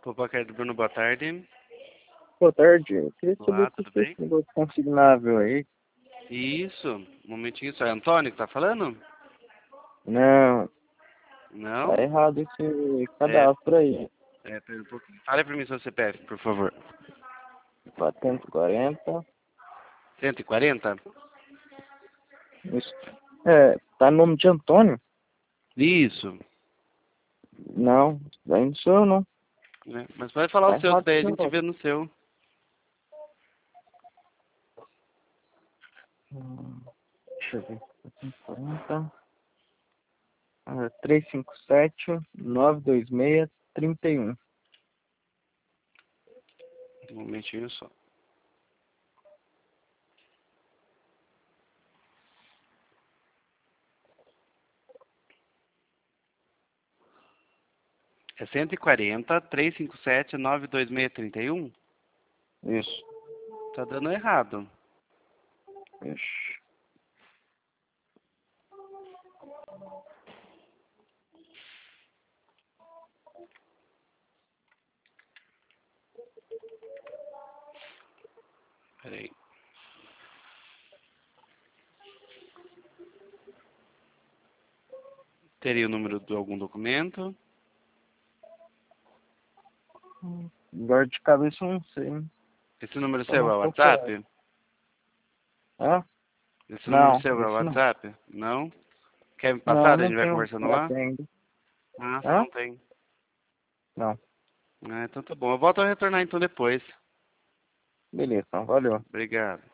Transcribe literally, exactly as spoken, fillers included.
Copacar do Bruno, boa tarde. Boa tarde. Eu queria saber Olá, se tudo você bem? esse negócio consignável aí. Isso, um momentinho só. É Antônio que tá falando? Não, Não? tá errado esse É, cadastro aí. é, pera um pouquinho. Fale pra mim seu C P F, por favor. quatrocentos e quarenta. cento e quarenta? Isso. É, tá no nome de Antônio? Isso. Não, daí não sou eu não. É, mas pode falar Tá o seu, que errado daí a esse gente negócio. vê no seu. Hum, deixa eu ver. quatrocentos e quarenta. Ah, trezentos e cinquenta e sete, novecentos e vinte e seis, trinta e um. Um momentinho só. É cento e quarenta, trezentos e cinquenta e sete, novecentos e vinte e seis, trinta e um? Isso. Tá dando errado. Ixi. Peraí. Teria o número de algum documento? Agora de cabeça eu não sei, hein? Esse número Só seu não é o procurar. WhatsApp? Hã? Esse número Não, seu é o esse não. WhatsApp? Não? Quer me Não, passar? A não gente vai tenho conversando lá? WhatsApp ainda. Ah, você Hã? não tem. Não. Ah, então tá bom. Eu volto a retornar então depois. Beleza, então, valeu. Obrigado.